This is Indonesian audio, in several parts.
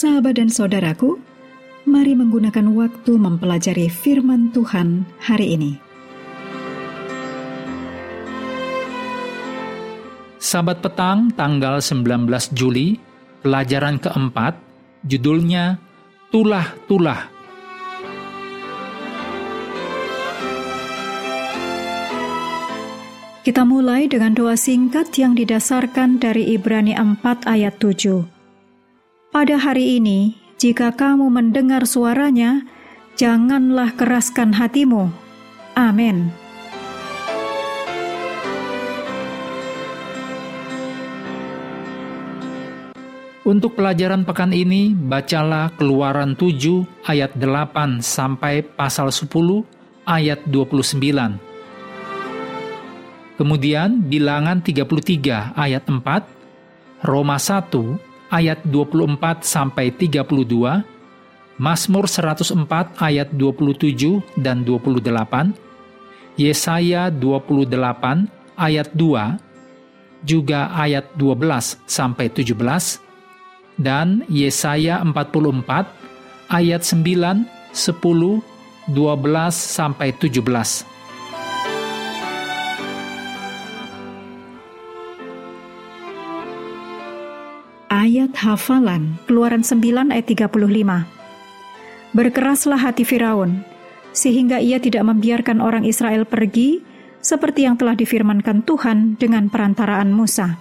Sahabat dan saudaraku, mari menggunakan waktu mempelajari firman Tuhan hari ini. Sabat petang tanggal 19 Juli, pelajaran keempat, judulnya Tulah-tulah. Kita mulai dengan doa singkat yang didasarkan dari Ibrani 4 ayat 7. Pada hari ini, jika kamu mendengar suaranya, janganlah keraskan hatimu. Amin. Untuk pelajaran pekan ini, bacalah Keluaran 7 ayat 8 sampai pasal 10 ayat 29. Kemudian Bilangan 33 ayat 4, Roma 1 ayat 24 sampai 32, Mazmur 104 ayat 27 dan 28, Yesaya 28 ayat 2, juga ayat 12 sampai 17, dan Yesaya 44 ayat 9, 10, 12 sampai 17. Ayat hafalan, Keluaran 9 ayat 35. Berkeraslah hati Firaun, sehingga ia tidak membiarkan orang Israel pergi, seperti yang telah difirmankan Tuhan dengan perantaraan Musa.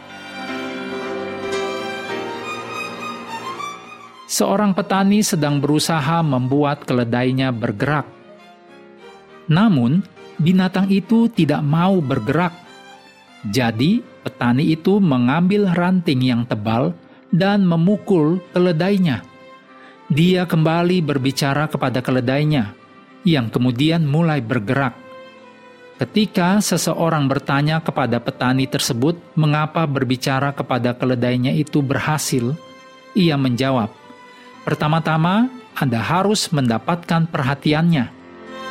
Seorang petani sedang berusaha membuat keledainya bergerak. Namun, binatang itu tidak mau bergerak. Jadi, petani itu mengambil ranting yang tebal dan memukul keledainya. Dia kembali berbicara kepada keledainya, yang kemudian mulai bergerak. Ketika seseorang bertanya kepada petani tersebut mengapa berbicara kepada keledainya itu berhasil, ia menjawab, "Pertama-tama, Anda harus mendapatkan perhatiannya."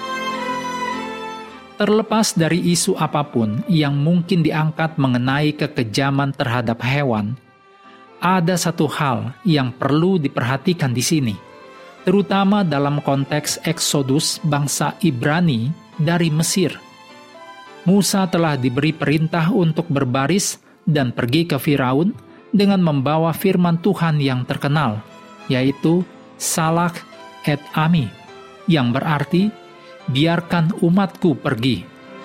Terlepas dari isu apapun yang mungkin diangkat mengenai kekejaman terhadap hewan, ada satu hal yang perlu diperhatikan di sini, terutama dalam konteks eksodus bangsa Ibrani dari Mesir. Musa telah diberi perintah untuk berbaris dan pergi ke Firaun dengan membawa firman Tuhan yang terkenal, yaitu Salak et Ami, yang berarti biarkan umatku pergi.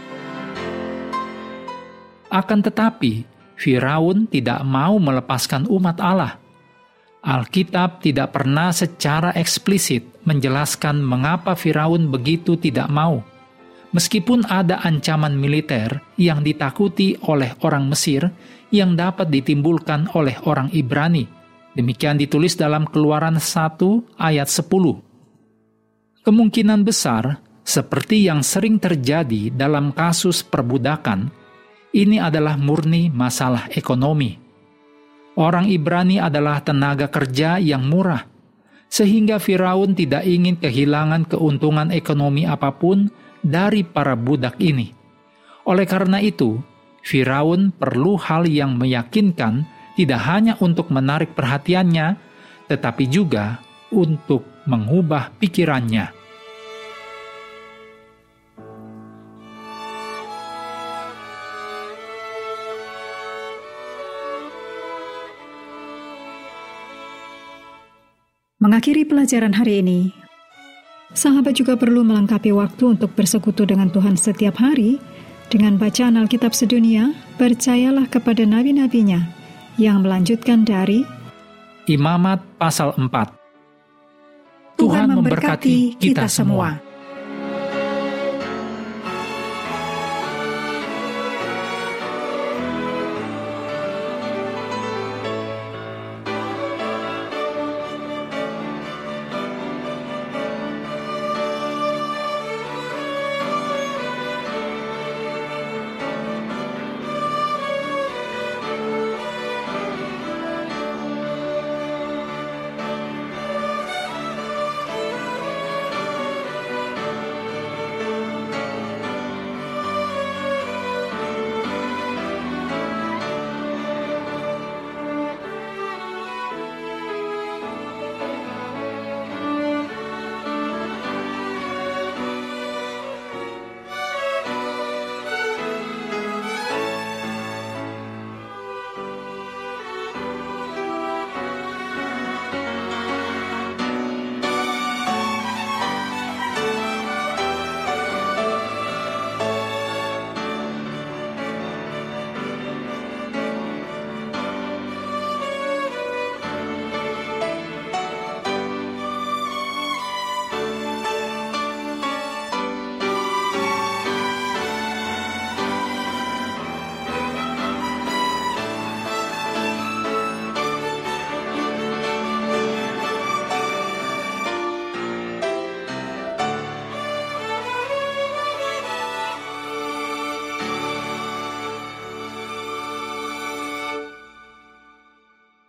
Akan tetapi, Firaun tidak mau melepaskan umat Allah. Alkitab tidak pernah secara eksplisit menjelaskan mengapa Firaun begitu tidak mau. Meskipun ada ancaman militer yang ditakuti oleh orang Mesir yang dapat ditimbulkan oleh orang Ibrani. Demikian ditulis dalam Keluaran 1 ayat 10. Kemungkinan besar, seperti yang sering terjadi dalam kasus perbudakan, ini adalah murni masalah ekonomi. Orang Ibrani adalah tenaga kerja yang murah, sehingga Firaun tidak ingin kehilangan keuntungan ekonomi apapun dari para budak ini. Oleh karena itu, Firaun perlu hal yang meyakinkan tidak hanya untuk menarik perhatiannya, tetapi juga untuk mengubah pikirannya. Mengakhiri pelajaran hari ini, sahabat juga perlu melengkapi waktu untuk bersekutu dengan Tuhan setiap hari dengan bacaan Alkitab sedunia. Percayalah kepada nabi-nabinya yang melanjutkan dari Imamat pasal 4. Tuhan memberkati kita semua.